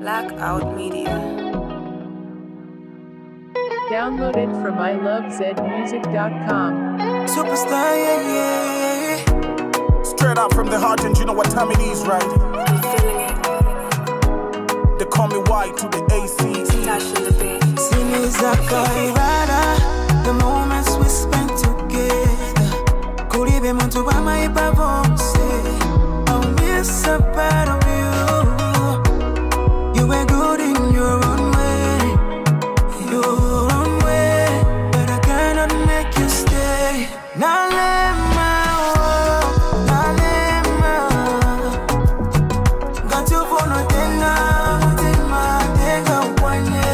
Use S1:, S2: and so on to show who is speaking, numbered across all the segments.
S1: Blackout Media.
S2: Download it from ilovezmusic.com.
S3: Superstar, yeah. Straight out from the heart, and you know what time it is, right?
S1: I'm feeling it.
S3: They call me Y to the AC.
S1: Stash in the beat.
S4: The moments we spent together. Kuribe muntu wa maipa vonse. I'll miss a part of you. You were good in your own way. Your own way. But I cannot make you stay. Nalema, nalema. Got you for no tenga. Mutima, tenga upanye.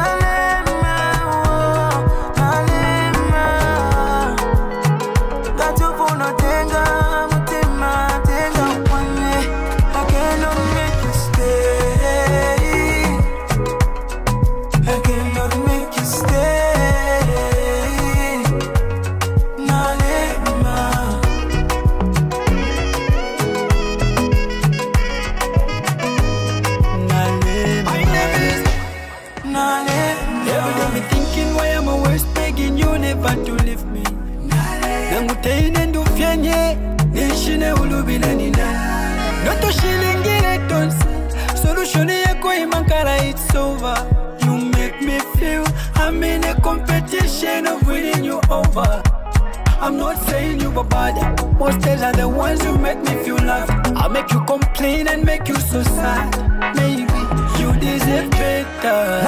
S4: It's over. You make me feel I'm in a competition of winning you over. I'm not saying you were bad. Most days are the ones who make me feel loved. I'll make you complain and make you so sad. Maybe you deserve better.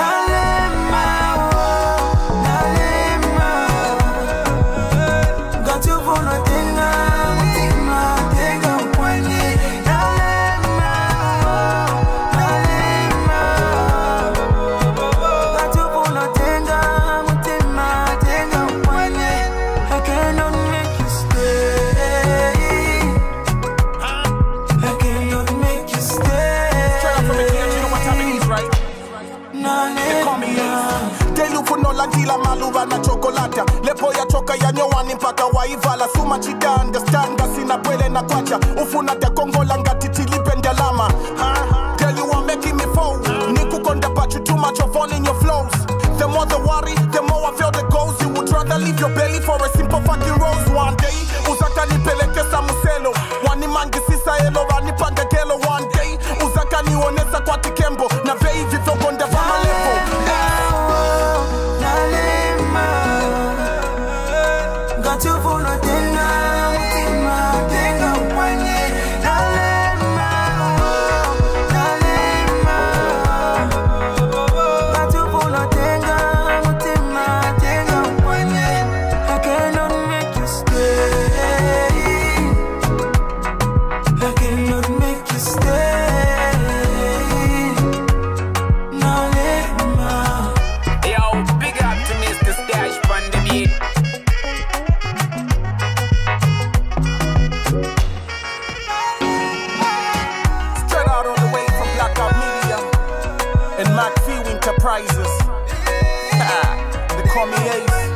S4: Got you for nothing.
S3: Landila maluva na chokolata lepo ya choka ya nyowani mpaka waivala suma chida understand sina pwele na kwacha ufuna te kongo langa titili pendalama tell you I'm making me fall niku konda but you too much of all in your flows. The more the worry the more I feel the goals. You would rather leave your belly for a simple fucking rose. One day uzaka nipeleke samuselo wani mangi sisa elo wani pande gelo. One day uzaka nionesa kwa tikembo na vei vivyo konde vama levo.
S4: Got you for no tenga, mutima, tenga upanye. Nalema. Got you for no tenga, mutima, tenga upanye. I cannot make you stay. I cannot make you stay. Nalema.
S5: Yo, big up to Mr. Stash from the beat.
S3: And McPhee Enterprises. They call me Ace.